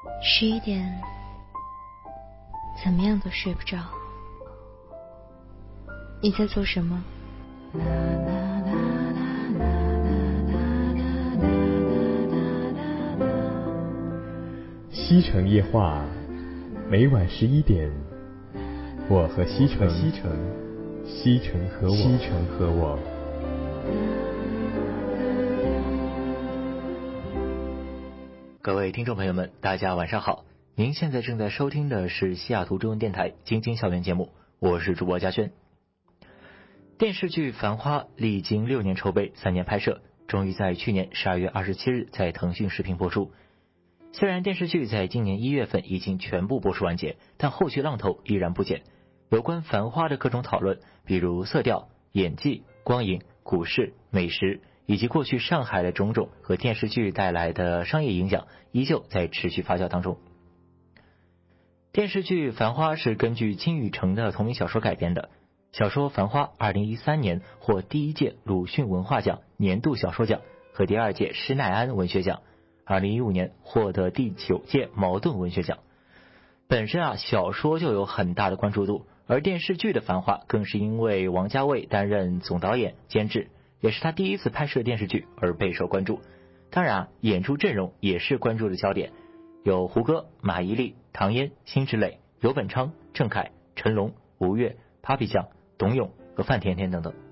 11点，怎么样都睡不着。你在做什么？ 西城夜话，每晚11点，我和西城，西城和我。 各位听众朋友们，大家晚上好！您现在正在收听的是西雅图中文电台京津校园节目，我是主播嘉轩。电视剧《繁花》历经6年筹备、3年拍摄，终于在去年12月27日在腾讯视频播出。虽然电视剧在今年1月份已经全部播出完结，但后续浪头依然不减。有关《繁花》的各种讨论，比如色调、演技、光影、股市、美食，以及过去上海的种种和电视剧带来的商业影响，依旧在持续发酵当中。电视剧《繁花》是根据金宇澄的同名小说改编的。小说《繁花》2013年获第1届鲁迅文化奖年度小说奖和第2届施耐庵文学奖，2015年获得第9届茅盾文学奖。本身小说就有很大的关注度，而电视剧的《繁花》更是因为王家卫担任总导演、监制，也是他第一次拍摄电视剧而备受关注。当然演出阵容也是关注的焦点，有胡歌、马伊琍、唐嫣、辛芷蕾、游本昌、郑恺、成龙、吴越、Papi 酱、董永和范甜甜等等。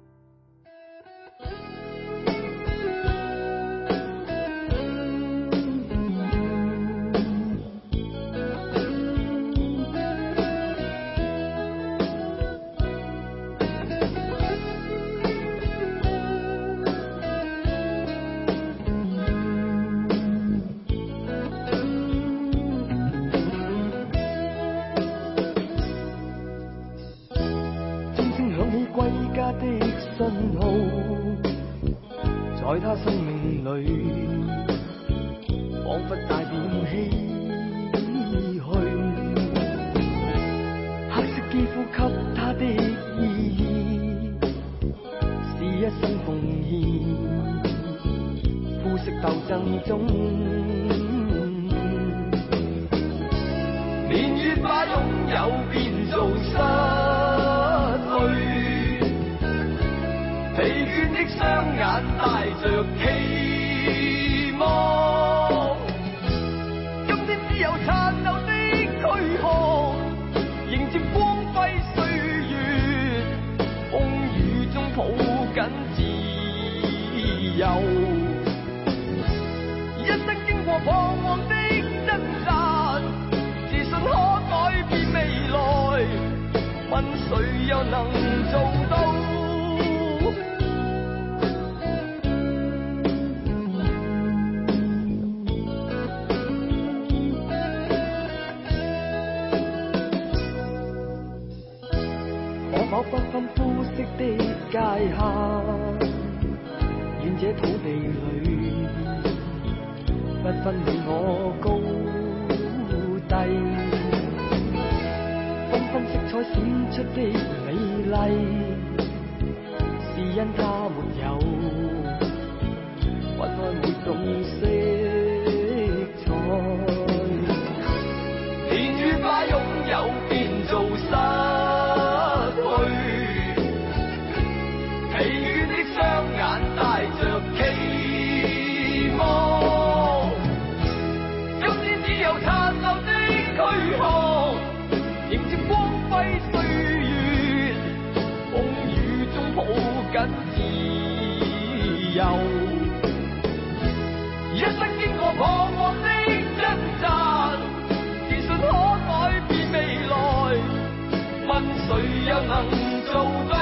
的信號，在他生命裏，彷彿帶點唏噓。黑色肌膚給他的意義，是一生奉獻，膚色鬥爭中，年月把擁有變做失去。疲倦的雙眼帶着期望，今天只有殘留的軀殼，迎接光輝歲月，風雨中抱緊自由。一生經過彷徨的掙扎，自信可改變未來，問誰又能做到？不分膚色的界限，願這土地裏不分你我高低，繽紛色彩閃出的美麗，是因它沒有分開每種色彩，年月把擁有變做失疲倦的雙眼帶着期望，今天只有殘留的軀殼，迎接光輝歲月，風雨中抱緊自由。一生經過彷徨的掙扎，自信可改變未來，問誰又能做到？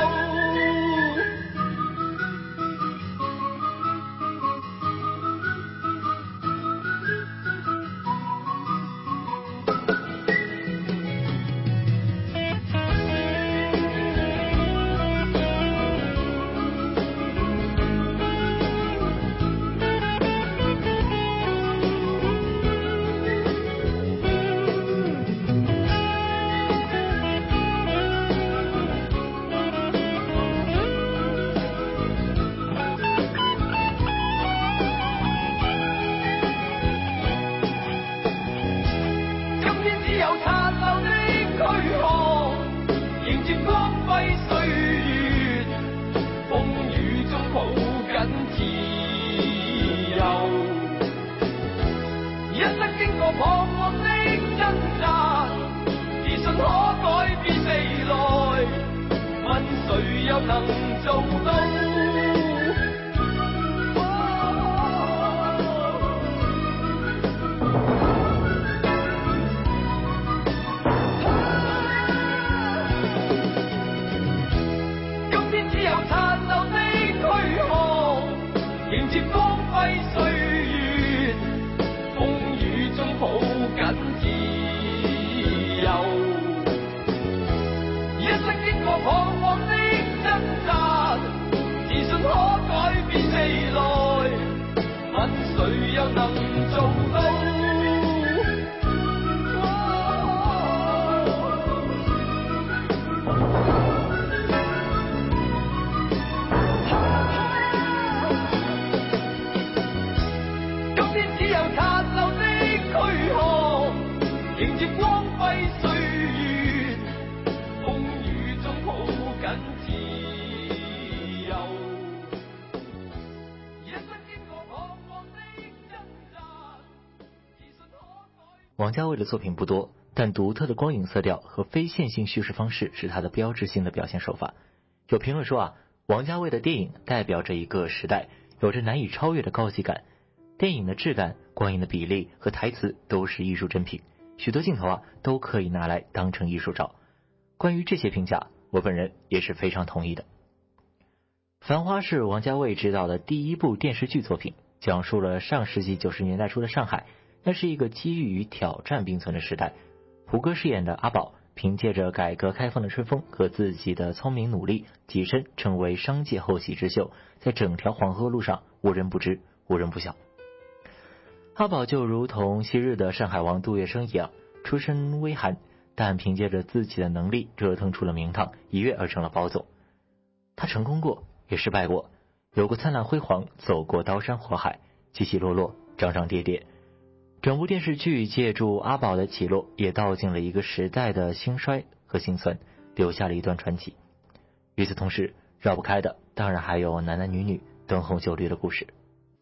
岁月，风雨中抱紧自由。夜深经过彷徨的挣扎，自信可改。 王家卫的作品不多，但独特的光影色调和非线性叙事方式是他的标志性的表现手法。有评论说王家卫的电影代表着一个时代，有着难以超越的高级感。电影的质感、光影的比例和台词都是艺术珍品，许多镜头都可以拿来当成艺术照。关于这些评价，我本人也是非常同意的。《繁花》是王家卫执导的第一部电视剧作品，讲述了上世纪90年代初的上海，那是一个机遇与挑战并存的时代。胡歌饰演的阿宝，凭借着改革开放的春风和自己的聪明努力，跻身成为商界后起之秀，在整条黄河路上无人不知，无人不晓。阿宝就如同昔日的上海王杜月笙一样，出身微寒，但凭借着自己的能力折腾出了名堂，一跃而成了宝总。他成功过，也失败过，有过灿烂辉煌，走过刀山火海，起起落落，涨涨跌跌。整部电视剧借助阿宝的起落，也道尽了一个时代的兴衰和心存，留下了一段传奇。与此同时，绕不开的当然还有男男女女灯红酒绿的故事。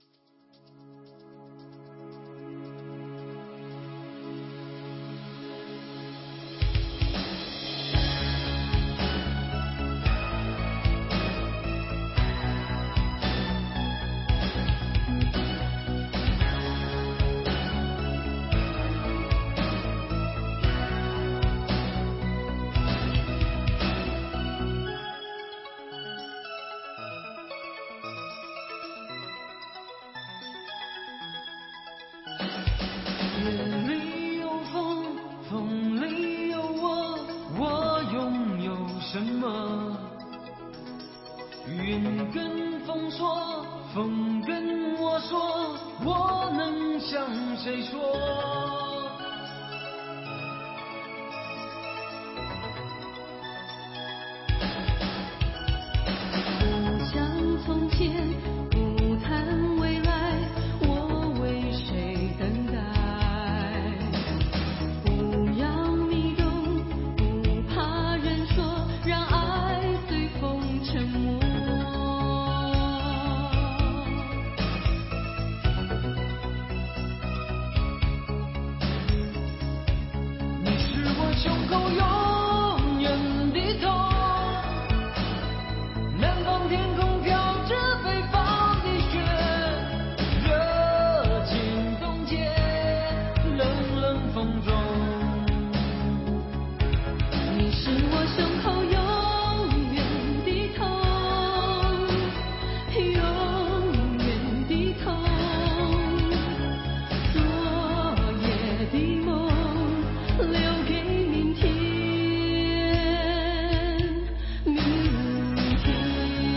夜里有风，风里有我，我拥有什么？云跟风说，风跟我说，我能向谁说？ 不像从前，不谈未来，我为谁等待？不要迷动，不怕人说，让爱随风沉没。 你是我胸口永远的痛，南方天空飘着北方的雪，热情冻结冷冷风中。 你是我胸口永远的痛，永远的痛。昨夜的梦，留给明天，明天。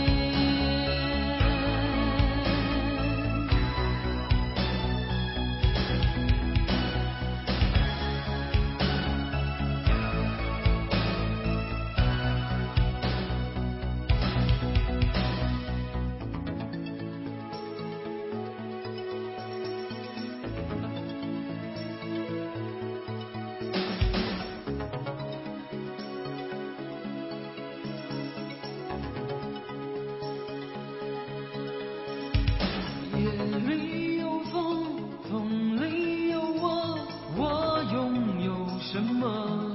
夜里有风，风里有我，我拥有什么？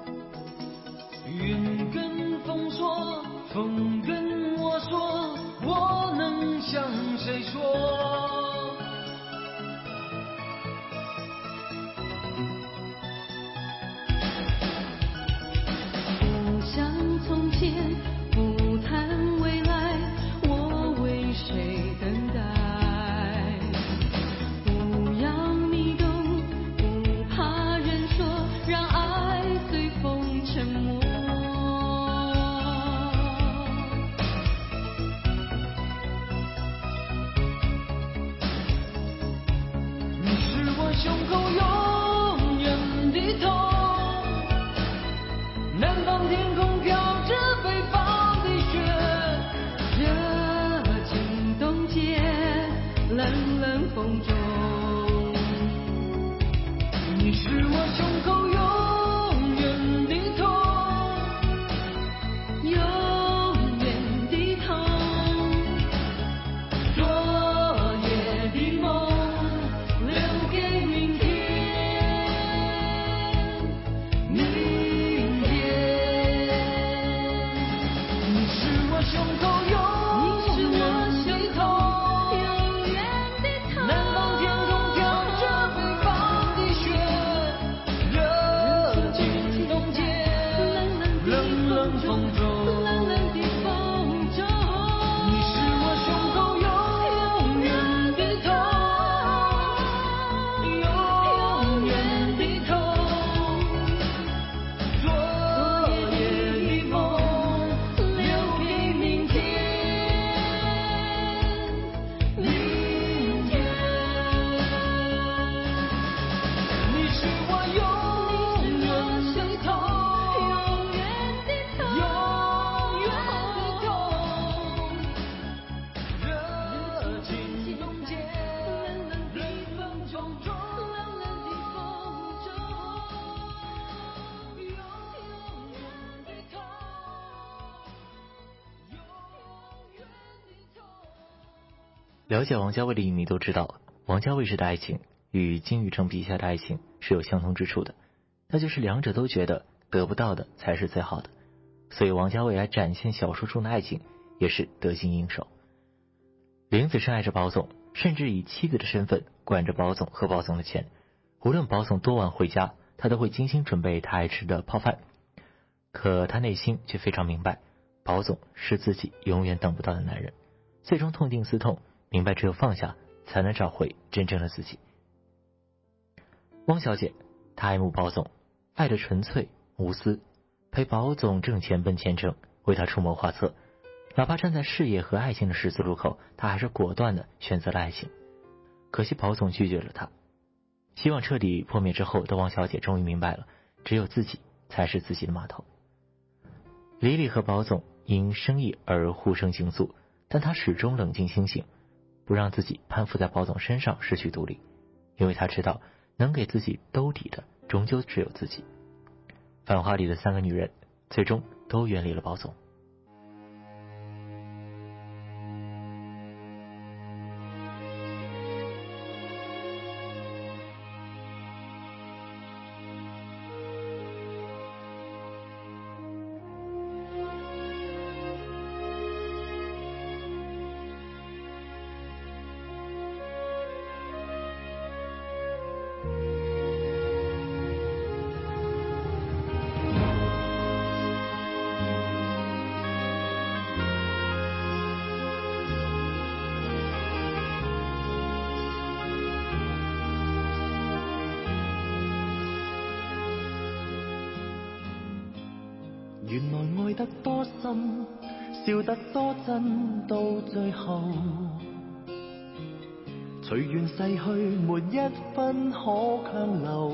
云跟风说，风跟我说，我能向谁说？ 不像从前，不谈未来，我为谁等待？不要迷动，不怕人说，让爱随风沉没。 你是我胸口永远的痛，南方天空飘着北方的雪， 热情冻结冷冷风中。 你是我胸口永了解王家卫的影迷都知道，王家卫式的爱情与金宇澄笔下的爱情是有相同之处的，那就是两者都觉得得不到的才是最好的，所以王家卫来展现小说中的爱情也是得心应手。林子深爱着宝总，甚至以妻子的身份管着宝总和宝总的钱，无论宝总多晚回家，他都会精心准备他爱吃的泡饭。可他内心却非常明白，宝总是自己永远等不到的男人，最终痛定思痛，明白只有放下才能找回真正的自己。汪小姐，她爱慕宝总，爱的纯粹无私，陪宝总挣钱奔前程，为他出谋划策，哪怕站在事业和爱情的十字路口，她还是果断的选择了爱情。可惜宝总拒绝了她。希望彻底破灭之后的汪小姐终于明白了，只有自己才是自己的码头。李李和宝总因生意而互生情愫，但她始终冷静清醒，不让自己攀附在宝总身上失去独立，因为她知道能给自己兜底的终究只有自己。繁花里的三个女人最终都远离了宝总。 原來愛得多深，笑得多真，到最後隨緣逝去，沒一分可強留。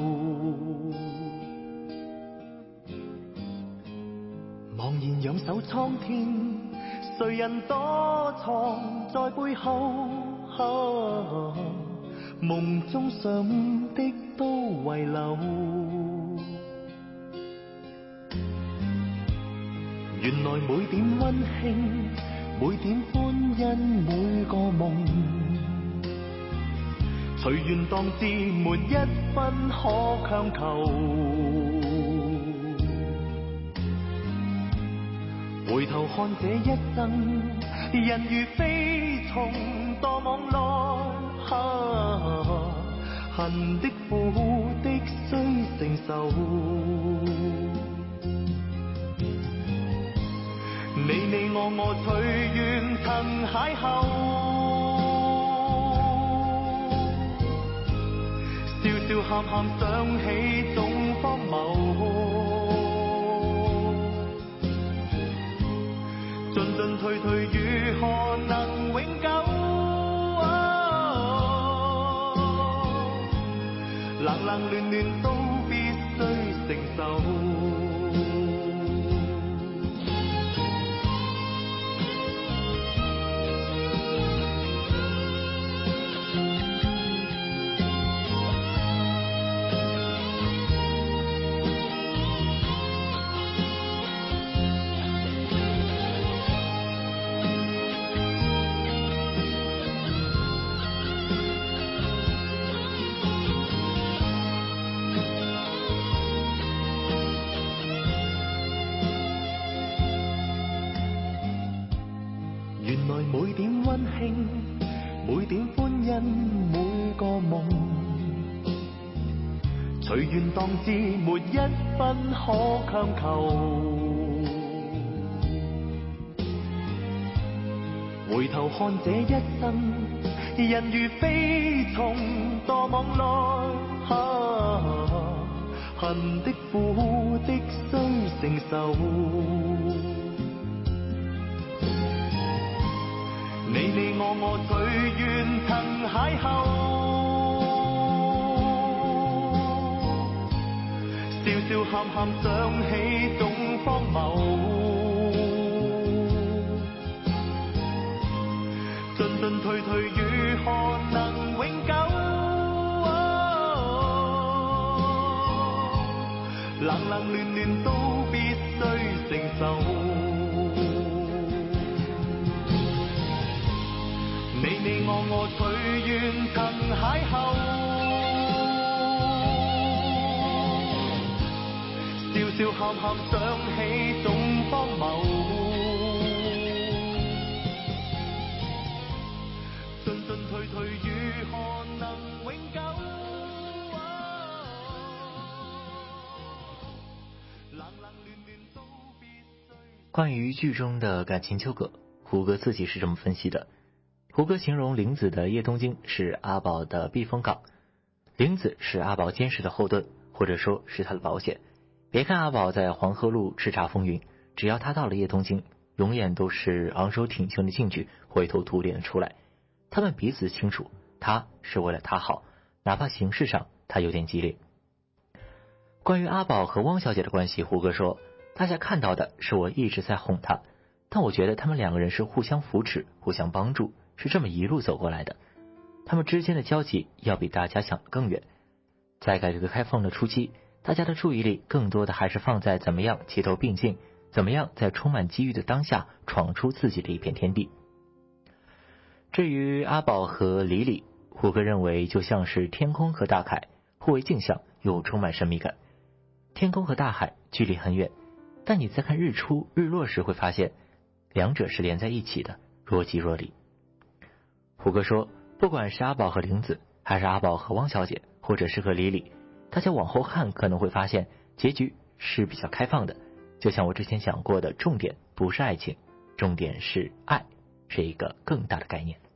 茫然仰首蒼天，誰人躲藏在背後？夢中想的都遺留。原來每點溫馨，每點歡欣，每個夢，隨緣當至，沒一分可強求。回頭看這一生，人如飛蟲墮網內，恨的苦的須承受。你我隨緣曾邂逅，笑笑喊喊想起總荒謬，進進退退如何能永久？冷冷暖暖都必須承受。原來每點溫馨，每點歡欣，每個夢，隨緣當至，沒一分可強求。回頭看這一生，人如飛蟲墮網內，恨的苦的須承受。你我隨緣曾邂逅，笑笑喊喊想起總荒謬，進進退退如何能永久？冷冷暖暖都必須承受。你我我隨緣曾邂逅，笑笑喊喊想起總荒謬，進進退退如何能永久？冷冷暖暖都必須。 關於劇中的感情糾葛，胡歌自己是這麼分析的。胡歌形容玲子的叶東京是阿寶的避風港，玲子是阿寶堅實的後盾，或者說是他的保險。別看阿寶在黃河路叱咤風雲，只要他到了葉東京，永遠都是昂首挺胸的進去，灰頭土臉的出來。他們彼此清楚，他是為了他好，哪怕形式上他有點激烈。關於阿寶和汪小姐的關係，胡歌說，大家看到的是我一直在哄他，但我覺得他們兩個人是互相扶持，互相幫助，是這麼一路走過來的。他們之間的交集要比大家想的更遠。在改革開放的初期，大家的注意力更多的還是放在怎麼樣齊頭並進，怎麼樣在充滿機遇的當下闖出自己的一片天地。至於阿寶和李李，胡歌認為就像是天空和大海，互為鏡像，又充滿神秘感。天空和大海距離很遠，但你在看日出日落時會發現兩者是連在一起的，若即若離。胡歌說，不管是阿寶和玲子，還是阿寶和汪小姐，或者是和李李，大家往後看可能會發現結局是比較開放的。就像我之前講過的，重點不是愛情，重點是愛，是一個更大的概念。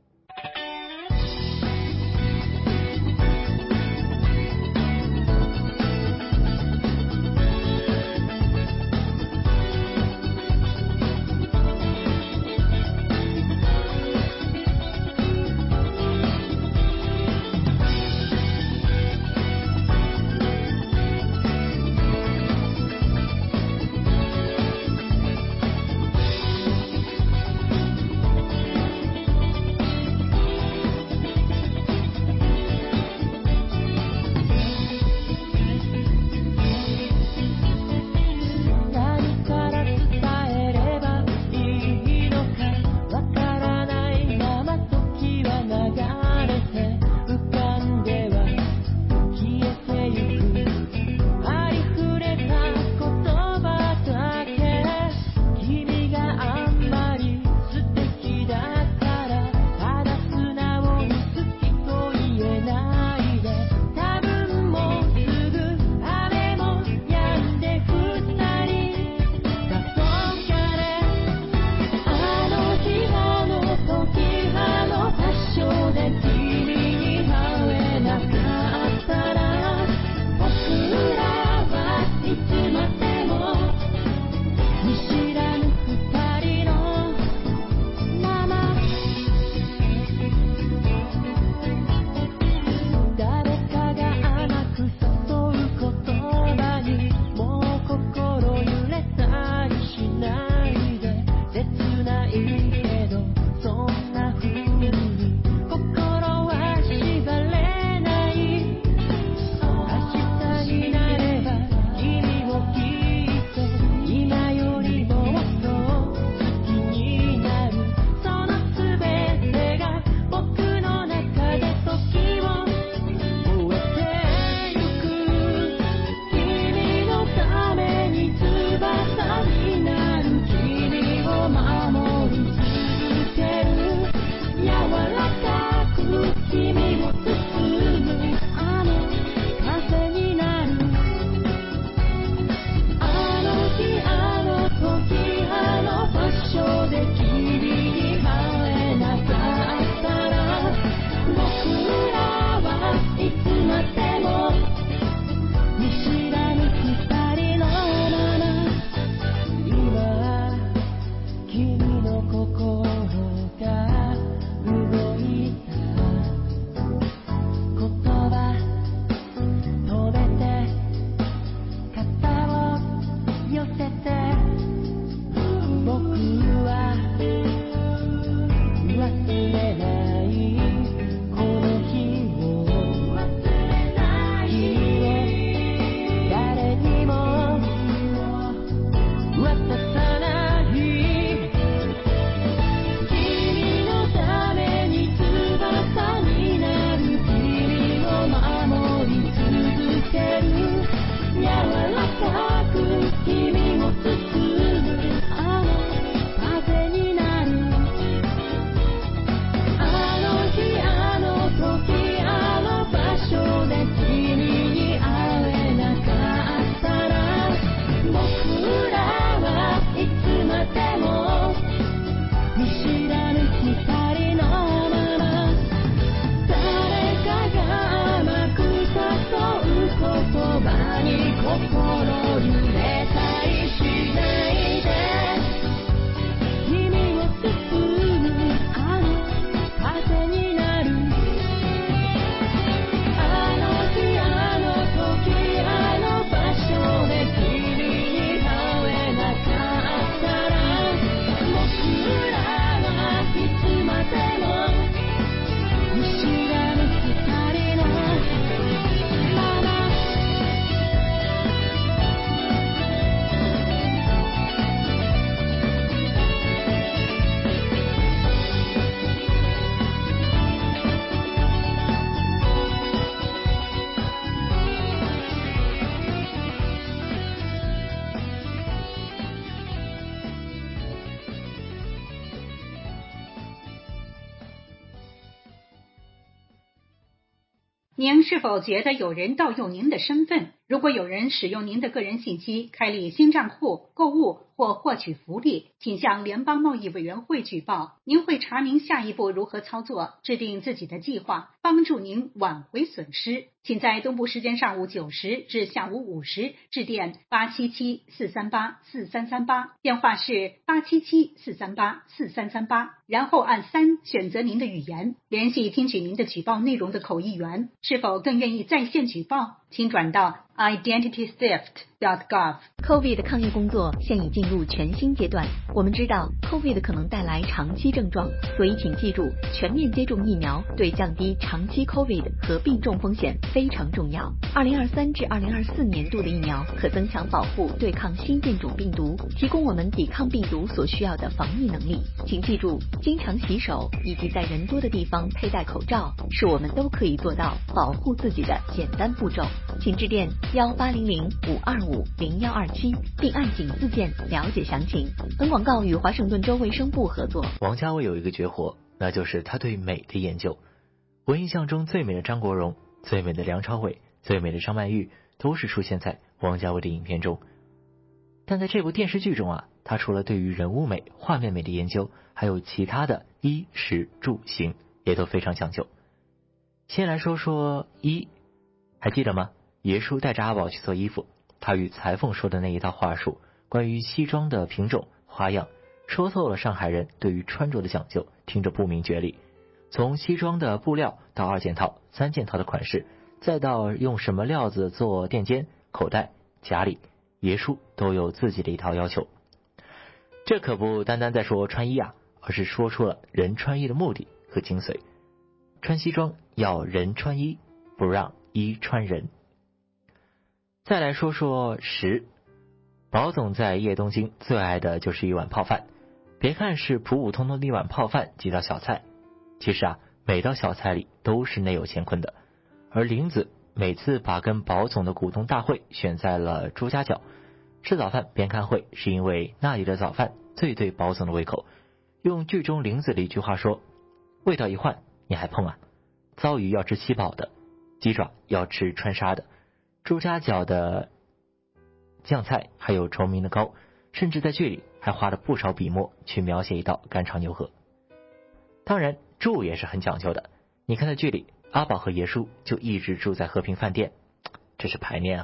に心揺れたりしないで君を包むあの風になるあの日あの時あの場所で君に会えなかったら僕らはいつまでも見知らぬ二人のまま您是否觉得有人盗用您的身份？如果有人使用您的个人信息开立新账户、购物或获取福利，请向联邦贸易委员会举报。您会查明下一步如何操作，制定自己的计划，帮助您挽回损失。请在东部时间上午9时至下午5时致电877-438-4338，电话是877-438-4338，然后按3选择您的语言，联系听取您的举报内容的口译员。是否更愿意在线举报？请转到 identitytheft.gov。COVID 抗疫工作现已进入全新阶段。我们知道 COVID 可能带来长期症状，所以请记住，全面接种疫苗对降低长期 COVID 和病重风险非常重要。2023至2024年度的疫苗可增强保护对抗新变种病毒，提供我们抵抗病毒所需要的防疫能力。请记住，经常洗手以及在人多的地方佩戴口罩，是我们都可以做到保护自己的简单步骤。请致电1800-525-0127，并按井字键了解详情。本广告与华盛顿州卫生部合作。 王家卫有一个绝活，那就是他对美的研究。我印象中最美的张国荣、最美的梁朝伟、最美的张曼玉都是出现在王家卫的影片中。但在这部电视剧中他除了对于人物美、画面美的研究，还有其他的衣食住行也都非常讲究。先来说说衣，还记得吗？爷叔带着阿宝去做衣服，他与裁缝说的那一套话术，关于西装的品种、花样，说透了上海人对于穿着的讲究，听着不明觉厉。从西装的布料到2件套、3件套的款式，再到用什么料子做垫肩、口袋、夹里，爷叔都有自己的一套要求。这可不单单在说穿衣而是说出了人穿衣的目的和精髓。穿西装要人穿衣，不让衣穿人。再来说说食，宝总在叶东京最爱的就是一碗泡饭。别看是普普通通的一碗泡饭几道小菜，其实每道小菜里都是内有乾坤的。而林子每次把跟宝总的股东大会选在了朱家角，吃早饭边看会，是因为那里的早饭最对宝总的胃口。用剧中林子的一句话说，味道一换你还碰糟鱼要吃7宝的，鸡爪要吃川沙的，朱家角的酱菜还有崇明的糕，甚至在剧里还花了不少笔墨去描写一道干炒牛河。当然住也是很讲究的，你看在剧里阿宝和爷叔就一直住在和平饭店，这是排练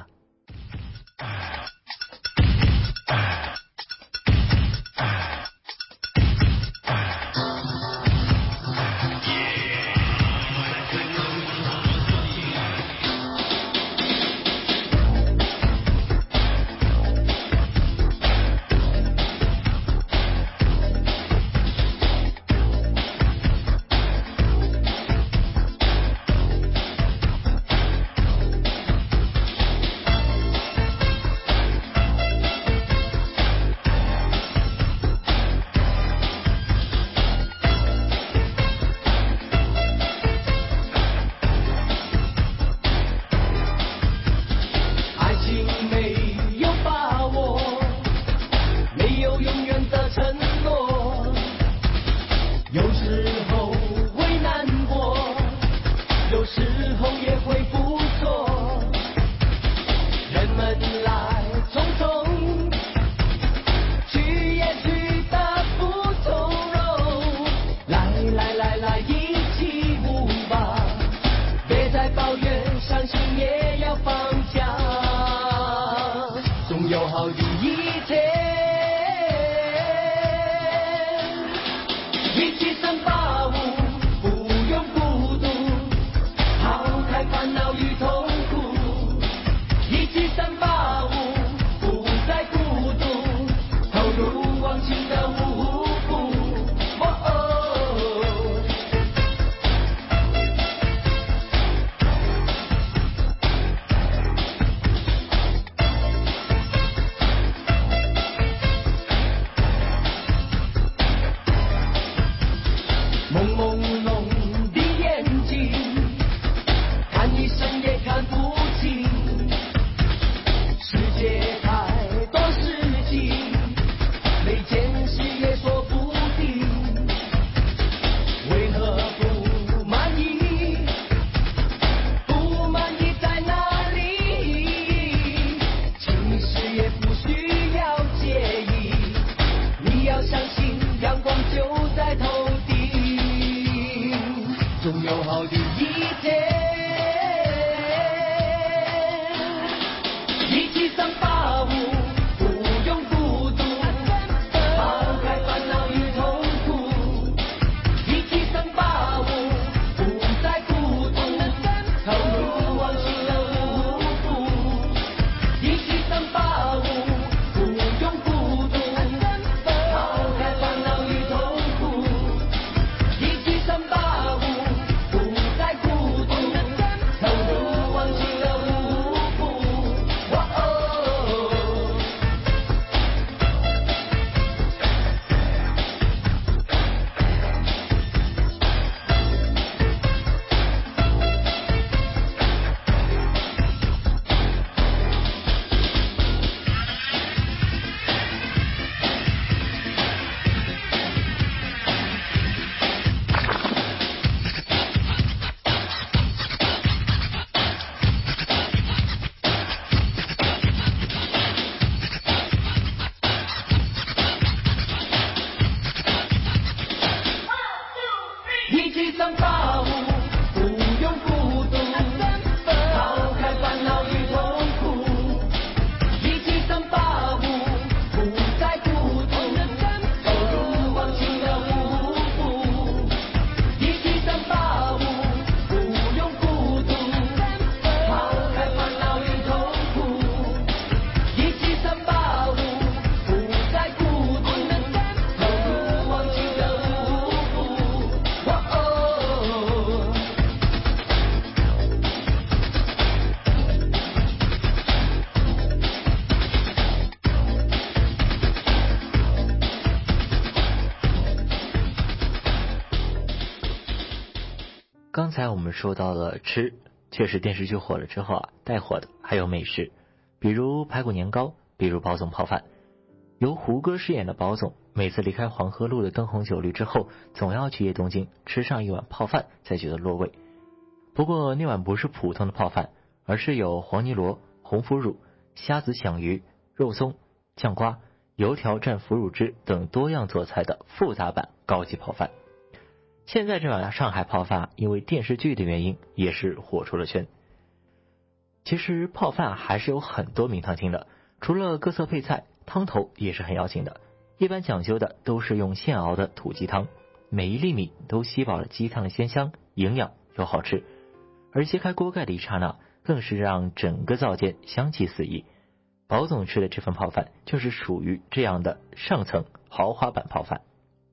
们说到了吃，却是电视剧火了之后带火的还有美食，比如排骨年糕，比如宝总泡饭。由胡歌饰演的宝总，每次离开黄河路的灯红酒绿之后，总要去夜东京吃上一碗泡饭才觉得落胃。不过那碗不是普通的泡饭，而是有黄泥螺、红腐乳、虾子响鱼、肉松、酱瓜、油条蘸腐乳汁等多样做菜的复杂版高级泡饭。现在这碗上海泡饭因为电视剧的原因也是火出了圈。其实泡饭还是有很多名堂厅的，除了各色配菜，汤头也是很要紧的。一般讲究的都是用现熬的土鸡汤，每一粒米都吸饱了鸡汤的鲜香，营养又好吃。而揭开锅盖的一刹那，更是让整个灶间香气四溢。宝总吃的这份泡饭就是属于这样的上层豪华版泡饭。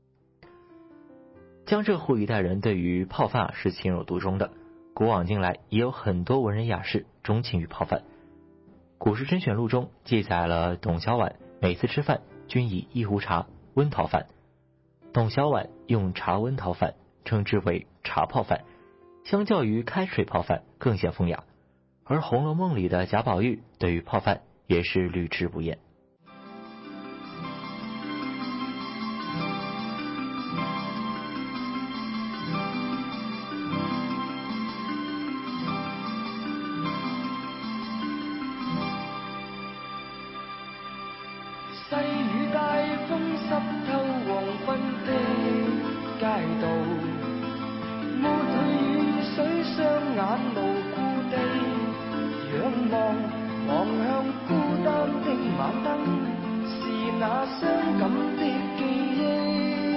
江浙沪一带人对于泡饭是情有独钟的，古往今来也有很多文人雅士钟情于泡饭。古诗甄选录中记载了董小宛每次吃饭均以一壶茶温陶饭，董小宛用茶温陶饭，称之为茶泡饭，相较于开水泡饭更显风雅。而《红楼梦》里的贾宝玉对于泡饭也是屡吃不厌。 细雨大风湿透黃昏的街道，抹去雨水，雙眼無故地仰望，望向孤單的晚燈，是那傷感的記憶，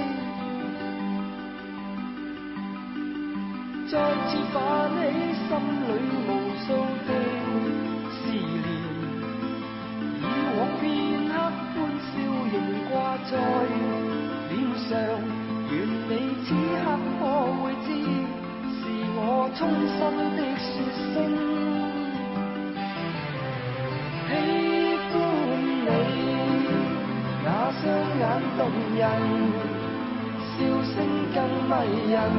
再次泛起心裏無數的思念，以往片刻歡笑仍掛在臉上，願你此刻可會知，是我衷心的說聲喜歡你，那雙眼動人，笑聲更迷人，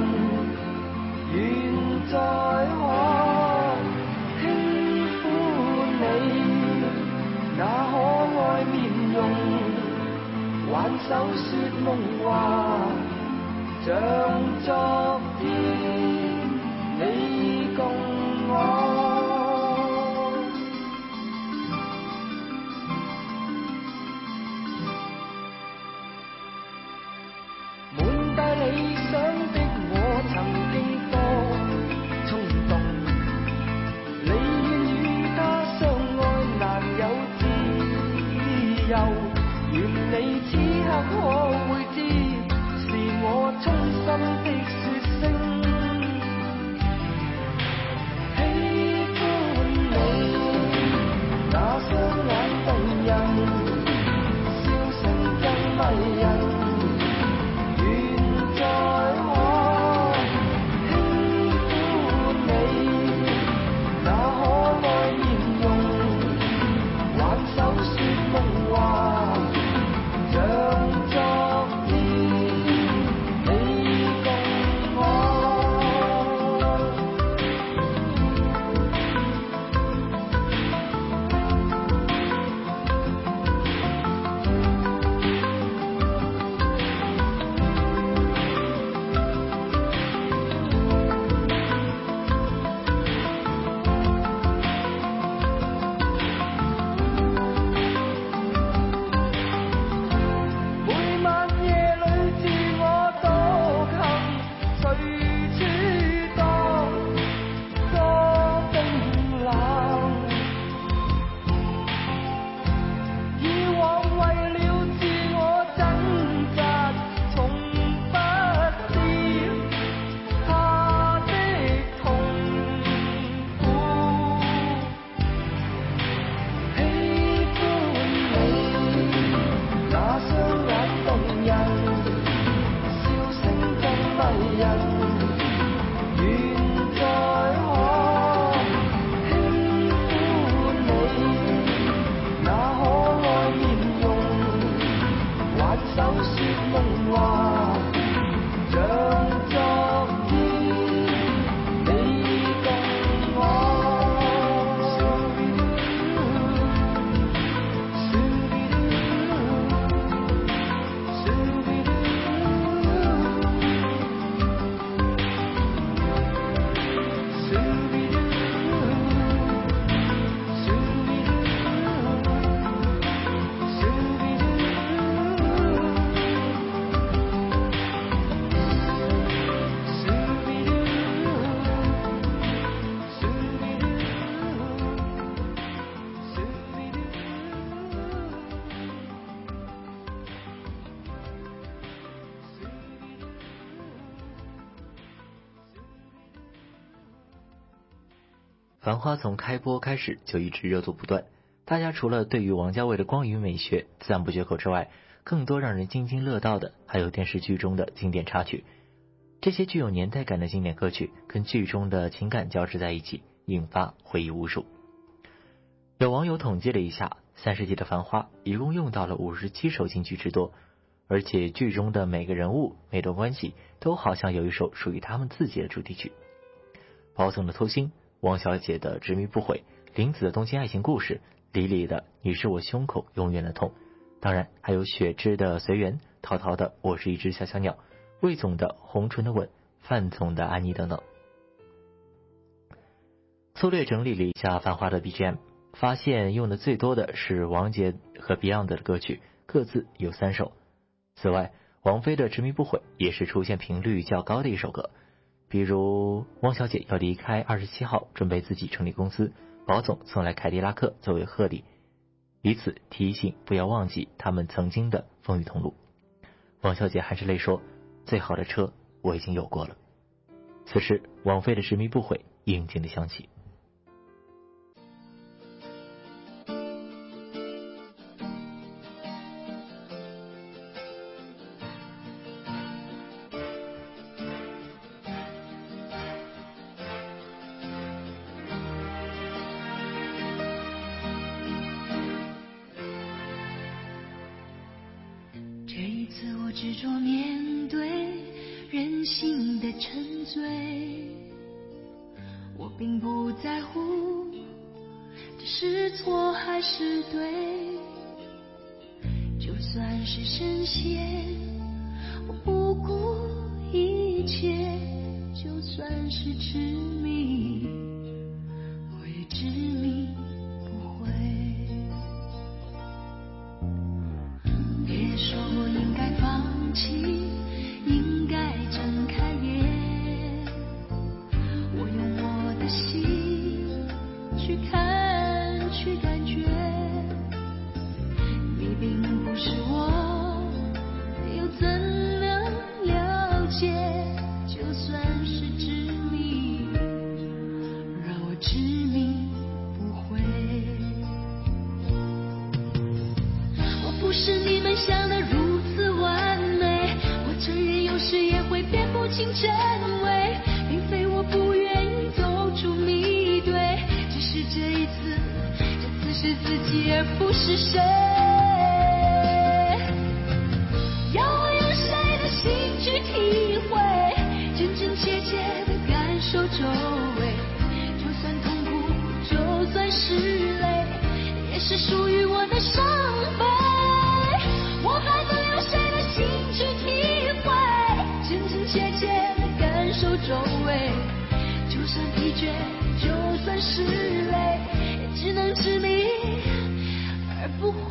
願再可輕撫你那可愛面容，挽手說夢話，像昨天你共我。滿帶理想的我曾經多衝動，你願與他相愛難有自由，願你此刻可會知，是我衷心的說聲喜繁花从开播开始就一直热度不断，大家除了对于王家卫的光与美学自然不绝口之外，更多让人津津乐道的还有电视剧中的经典插曲。这些具有年代感的经典歌曲跟剧中的情感交织在一起，引发回忆无数。有网友统计了一下，30集的繁花一共用到了57首京剧之多，而且剧中的每个人物每段关系都好像有一首属于他们自己的主题曲。宝总的偷心，汪小姐的执迷不悔，林子的东京爱情故事，李李的你是我胸口永远的痛，当然还有雪芝的随缘，陶陶的我是一只小小鸟，魏总的红唇的吻，范总的安妮等等。粗略整理了一下繁花的 BGM， 发现用的最多的是王杰和 Beyond 的歌曲，各自有3首。此外，王菲的执迷不悔也是出现频率较高的一首歌，比如汪小姐要离开27号，准备自己成立公司，宝总送来凯迪拉克作为贺礼，以此提醒不要忘记他们曾经的风雨同路。汪小姐含着泪说，最好的车我已经有过了。此时王菲的执迷不悔应景的响起。 执着面对人性的沉醉，我并不在乎这是错还是对，就算是深陷我不顾一切，就算是痴迷我也执迷不悔。别说我应该放弃，应该睁开眼，我用我的心去看去感觉，你并不是我，又怎能了解，就算是执迷，让我执迷不悔。我不是你们想的如此完美，我承认有时也会辨不清真伪，并非我不愿意走出迷堆，只是这一次，这次是自己而不是谁。要我用谁的心去体会，真真切切的感受周围，就算痛苦，就算是泪，也是属于我的伤悲。我还能用谁的心去体会，真真切切的感受周围，就算疲倦，就算是累，也只能执迷而不悔。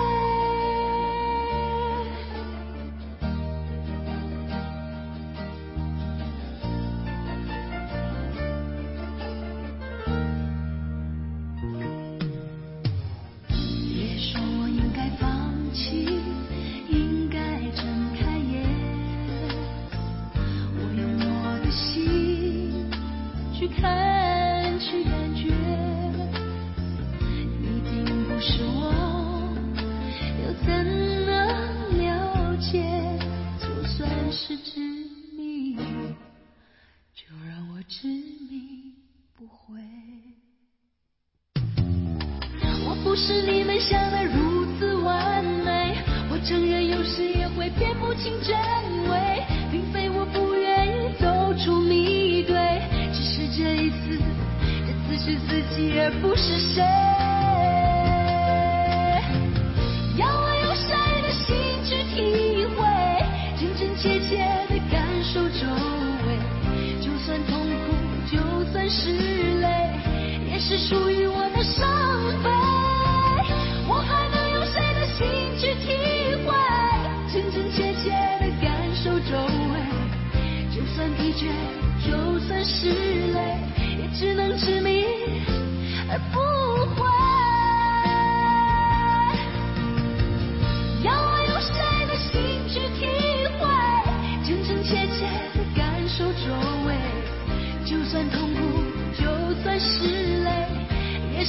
别说我应该放弃，应该睁开眼，我用我的心去看去感觉，你并不是我，又怎能了解，就算是执迷，就让我执迷不悔。我不是你们想的如此完美，我承认有时也会辨不清真伪，并非我不愿意走出迷堆，只是这一次，这次是自己而不是谁。要我用谁的心去体会，真真切切的感受周围，就算痛苦，就算是泪，也是属于我的伤悲。我还能用谁的心去体会，真真切切的感受周围，就算疲倦，就算是累，也只能执迷而不悔。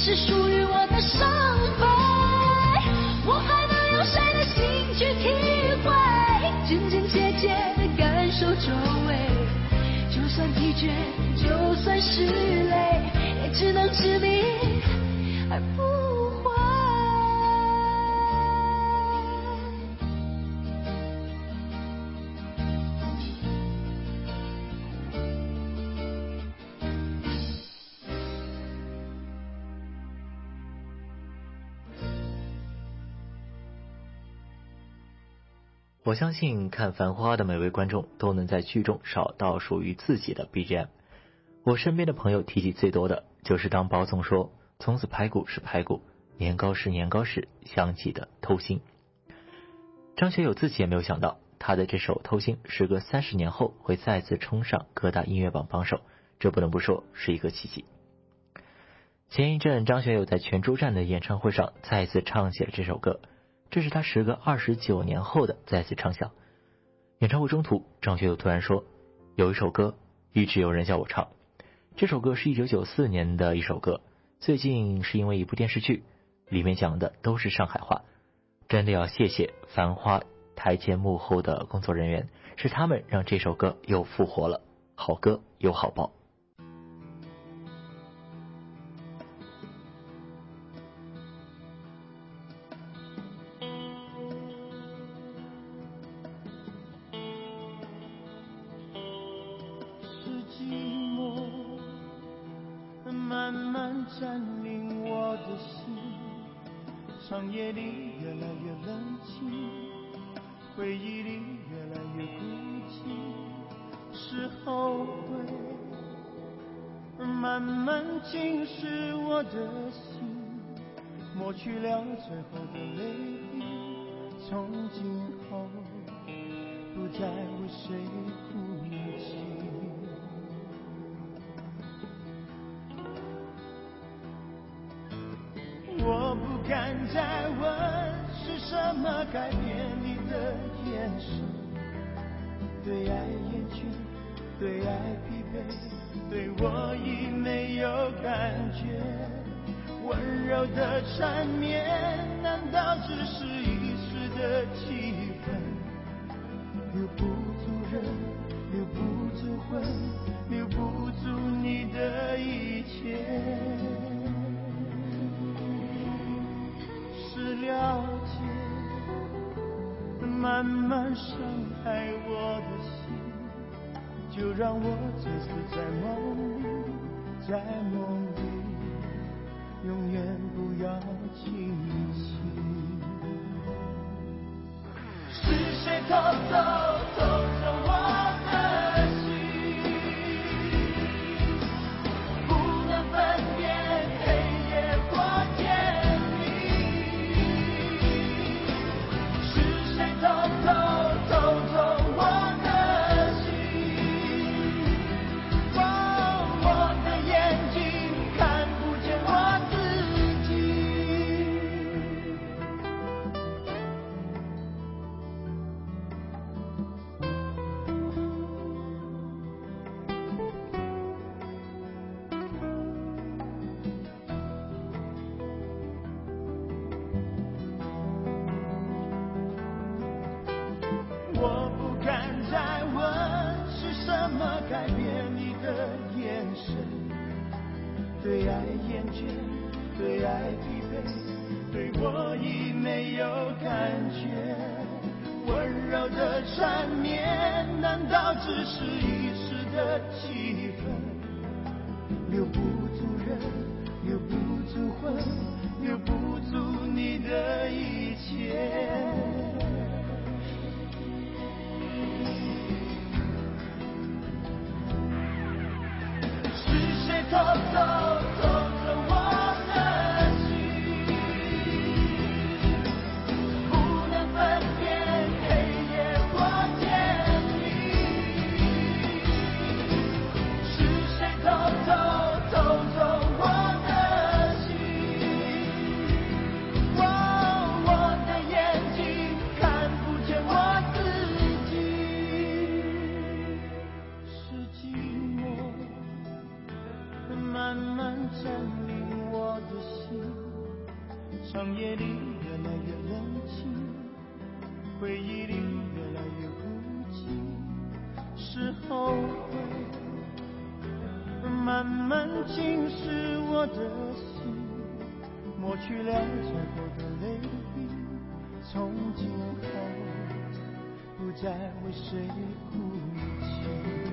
是属于我的伤悲。我还能用谁的心去体会，真真切切的感受周围。就算疲倦，就算是累，也只能执迷而不悔。 我相信看《繁花》的每位观众都能在剧中找到属于自己的 BGM。 我身边的朋友提起最多的就是当宝总说从此排骨是排骨，年糕是年糕时响起的偷心。张学友自己也没有想到，他的这首偷心时隔30年后会再次冲上各大音乐榜榜首，这不能不说是一个奇迹。前一阵张学友在全珠站的演唱会上再次唱起了这首歌，这是他时隔29年后的再次唱响。演唱会中途，张学友突然说，有一首歌一直有人叫我唱，这首歌是1994年的一首歌，最近是因为一部电视剧，里面讲的都是上海话。真的要谢谢繁花台前幕后的工作人员，是他们让这首歌又复活了，好歌有好报。 慢慢占领我的心，长夜里越来越冷清，回忆里越来越孤寂，是后悔慢慢侵蚀我的心，抹去了最后的泪滴，从今后不再为谁哭泣。我不敢再问是什么改变你的眼神，对爱厌倦，对爱疲惫，对我已没有感觉。温柔的缠绵难道只是一时的气氛，留不住人，留不住魂，留不住你的一切。是了解慢慢伤害我的心，就让我醉死在梦里，在梦里永远不要清醒。是谁偷走我的心，不能分辨黑夜或天明，是谁偷走我的心，我的眼睛看不见我自己。我不敢再问是什么改变你的眼神，对爱厌倦，对爱疲惫，对我已没有感觉。温柔的缠绵难道只是一时的气氛，留不住人，留不住魂，留不住你的一切。是谁偷走我的心，不能分辨黑夜或天明，是谁偷走我的心， 长夜里越来越冷清，回忆里越来越孤寂，是后悔慢慢侵蚀我的心，抹去了最后的泪滴，从今后不再为谁哭泣。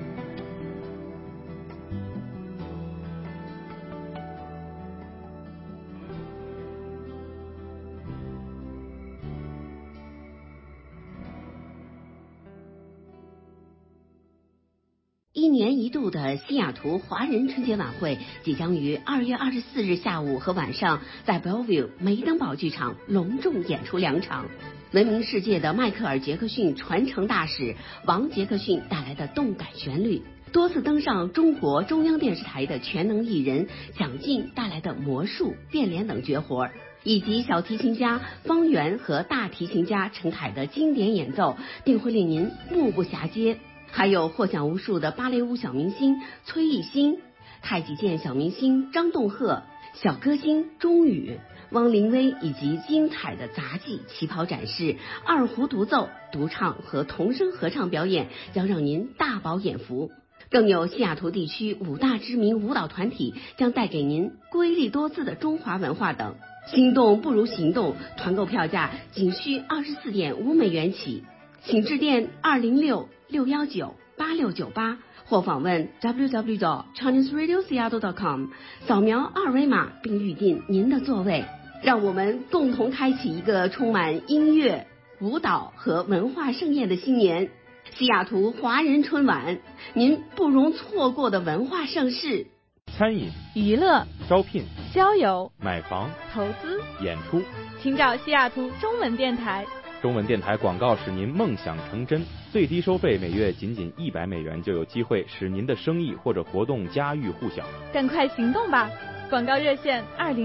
一年一度的西雅图华人春节晚会即将于2月24日下午和晚上在 Bellevue 梅登堡剧场隆重演出2场。闻名世界的迈克尔·杰克逊传承大使王杰克逊带来的动感旋律，多次登上中国中央电视台的全能艺人蒋劲带来的魔术、变脸等绝活，以及小提琴家方圆和大提琴家陈凯的经典演奏，定会令您目不暇接。还有获奖无数的芭蕾舞小明星崔艺欣、太极剑小明星张栋赫、小歌星钟宇、汪玲薇，以及精彩的杂技、旗袍展示、二胡独奏、独唱和童声合唱表演，将让您大饱眼福。更有西雅图地区5大知名舞蹈团体将带给您瑰丽多姿的中华文化等。心动不如行动，团购票价仅需24.5美元起，请致电206-619-8698或访问 www.chineseradioseattle.com， 扫描二维码并预订您的座位。让我们共同开启一个充满音乐、舞蹈和文化盛宴的新年。西雅图华人春晚，您不容错过的文化盛事。 餐饮、 娱乐、 招聘、 交友、 买房、 投资、 演出， 请找西雅图中文电台。 中文电台广告使您梦想成真，最低收费每月仅100美元，就有机会使您的生意或者活动家喻户晓。 赶快行动吧！广告热线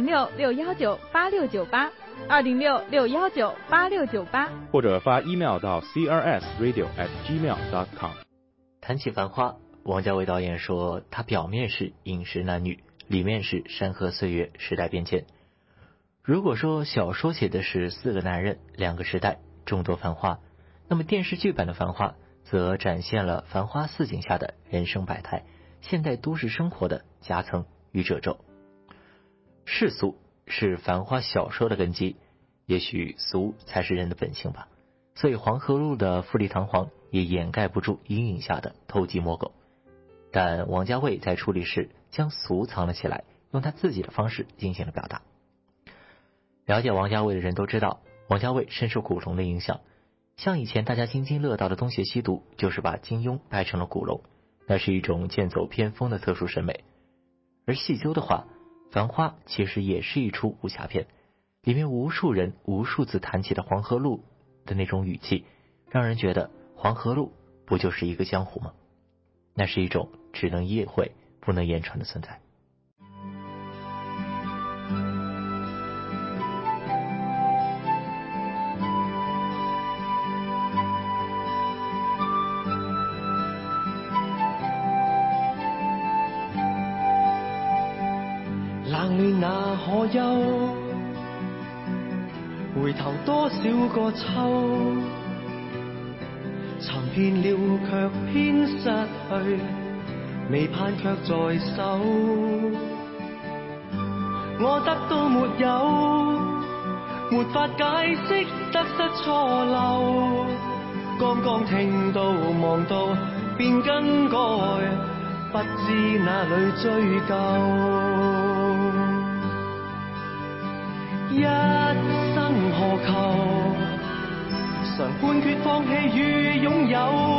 206-619-8698，206-619-8698， 或者发 email 到 crsradio@gmail.com。 谈起繁花，王家卫导演说，它表面是饮食男女，里面是山河岁月，时代变迁。如果说小说写的是4个男人2个时代众多繁华，那么电视剧版的繁花则展现了繁花似锦下的人生百态，现代都市生活的夹层与褶皱。世俗是繁花小说的根基，也许俗才是人的本性吧，所以黄河路的富丽堂皇也掩盖不住阴影下的偷鸡摸狗。但王家卫在处理时将俗藏了起来，用他自己的方式进行了表达。了解王家卫的人都知道，王家卫深受古龙的影响，像以前大家津津乐道的东邪西毒，就是把金庸拍成了古龙，那是一种剑走偏锋的特殊审美。而细究的话，繁花其实也是一出武侠片，里面无数人无数次谈起的黄河路的那种语气，让人觉得黄河路不就是一个江湖吗？那是一种只能意会不能言传的存在。 冷暖那可休？回頭多少個秋？尋遍了卻偏失去，未盼卻在手。我得到沒有？沒法解釋得失錯漏。剛剛聽到望到便更改，不知哪裏追究。一生何求？常判決放棄與擁有，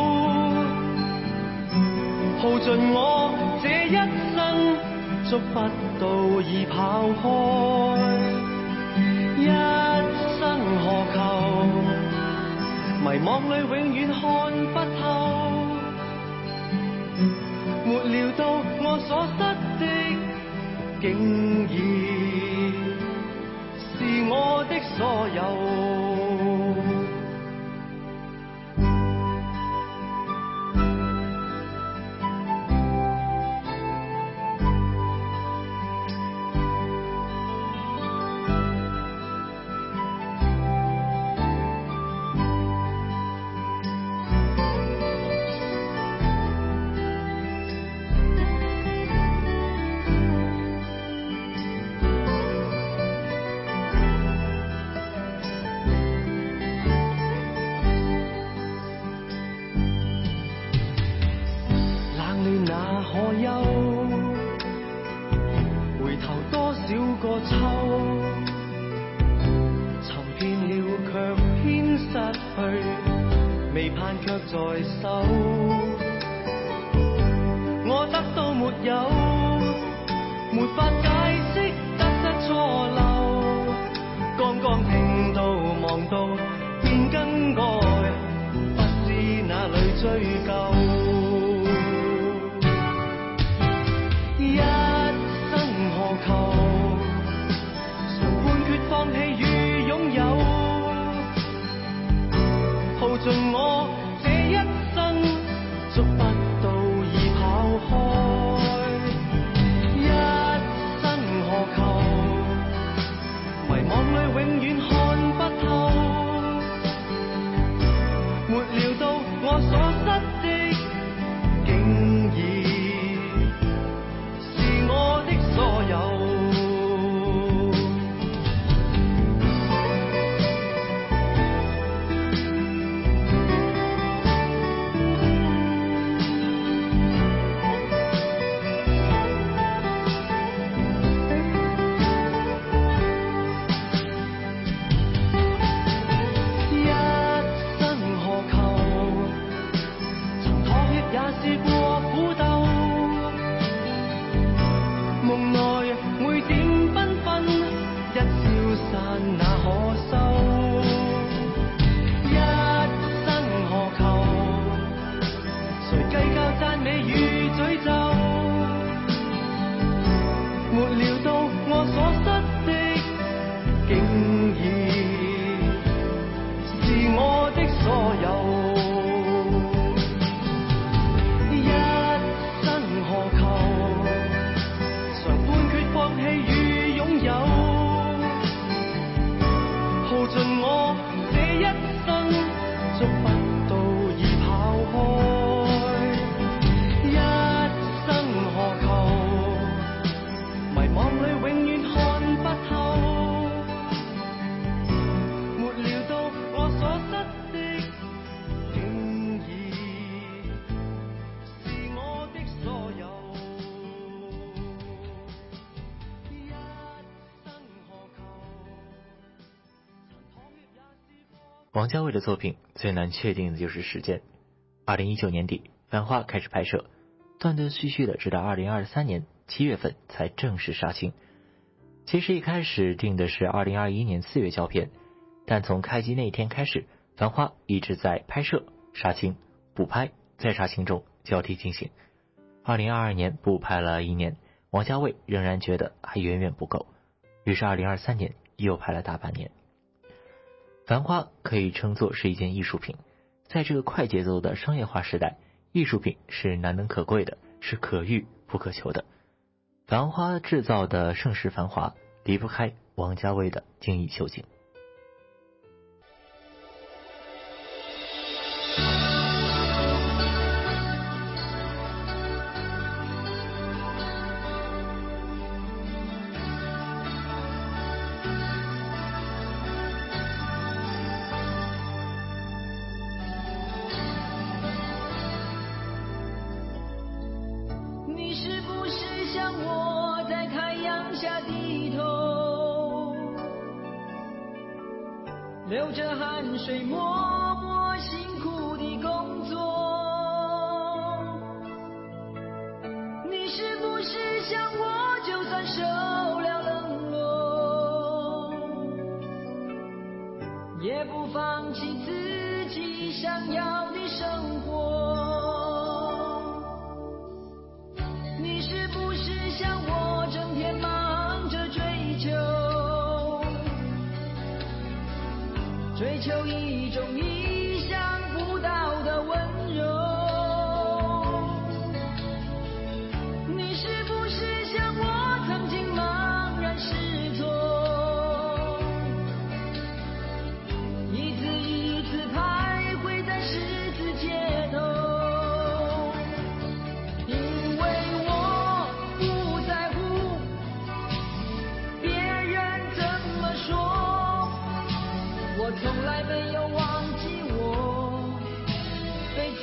耗盡我這一生，觸不到已跑開。一生何求？迷惘裏永遠看不透，沒料到我所失的竟然是我的所有。 卻在手，我得到沒有，沒法解釋得失錯漏，剛剛聽到望到便更改，不知哪裏追究。一生何求，常判決放棄與擁有，耗盡我這一生，捉不到已跑開。一生何求，迷惘裏永遠看不透，沒料到我所失的，竟已是我的所有。 王家卫的作品最难确定的就是时间。2019年底，《繁花》开始拍摄，断断续续的直到2023年7月份才正式杀青。其实一开始定的是2021年4月交片，但从开机那一天开始，《繁花》一直在拍摄、杀青、补拍、再杀青中交替进行。2022年补拍了1年，王家卫仍然觉得还远远不够，于是2023年又拍了大半年。繁花可以称作是一件艺术品，在这个快节奏的商业化时代，艺术品是难能可贵的，是可遇不可求的。繁花制造的盛世繁华，离不开王家卫的精益求精。 流着汗水默默辛苦的工作，你是不是像我就算受了冷落，也不放弃自己想要的生活？你是不是像我整天忙着追求一种意想不到的温柔？你是不是像我曾经茫然失措，一次一次徘徊在十字街头？因为我不在乎别人怎么说，我从来没有忘记我被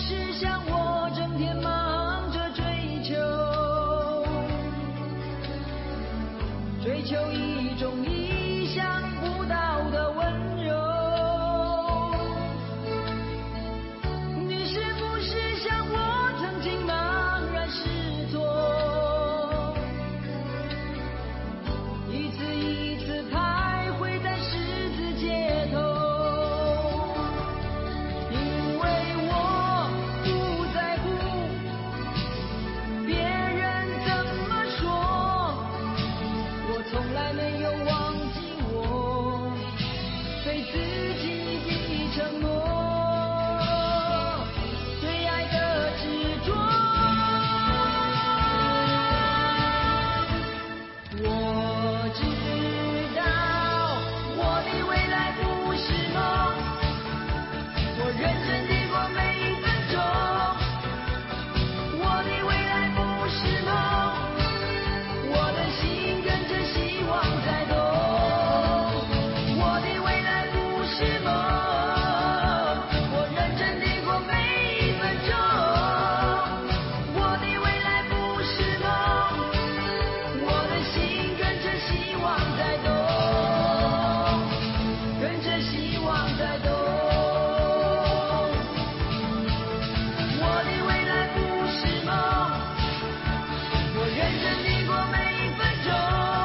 是像我整天忙着追求一种意想不到的温柔。你是不是像我曾经茫然失措，一次一次徘徊在十字街头？因为我不在乎别人怎么说，我从来没有忘记我对自己的承诺，对爱的执着。我知道我的未来不是梦，我认真地过每一分钟。我的未来不是梦，我的心跟着希望在动。我的未来不是梦，我认真地过每一分钟。我的未来不是梦，我的心跟着希望在动，跟着希望在动。我的未来不是梦，我认真地过每一分钟。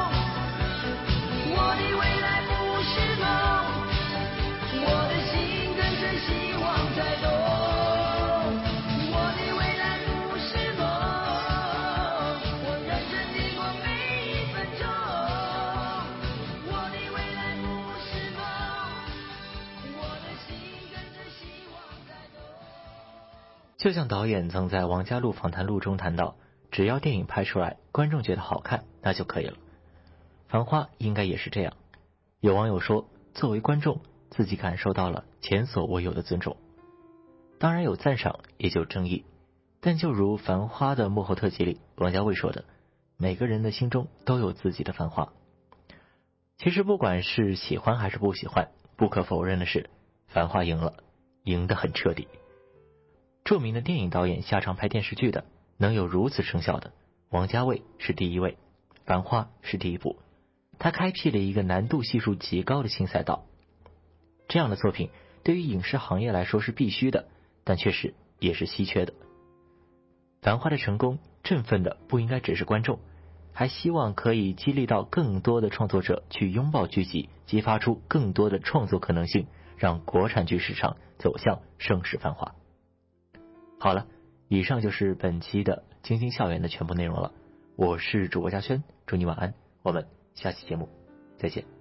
我的未来不是梦，我的心跟着希望在动。我的未来不是梦，我认真地过每一分钟。我的未来不是梦，我的心跟着希望在动。 就像导演曾在王家陆访谈录中谈到，只要电影拍出来，观众觉得好看，那就可以了。繁花应该也是这样。有网友说，作为观众，自己感受到了前所未有的尊重。当然有赞赏，也就有争议。但就如繁花的幕后特辑里王家卫说的，每个人的心中都有自己的繁花。其实不管是喜欢还是不喜欢，不可否认的是，繁花赢了，赢得很彻底。著名的电影导演下场拍电视剧的，能有如此成效的，王家卫是第一位，繁花是第一部。他开辟了一个难度系数极高的新赛道。这样的作品对于影视行业来说是必须的，但确实也是稀缺的。繁花的成功振奋的不应该只是观众，还希望可以激励到更多的创作者去拥抱剧集，激发出更多的创作可能性，让国产剧市场走向盛世繁华。好了，以上就是本期的京津校园的全部内容了。我是主播嘉轩，祝你晚安，我们下期节目再见。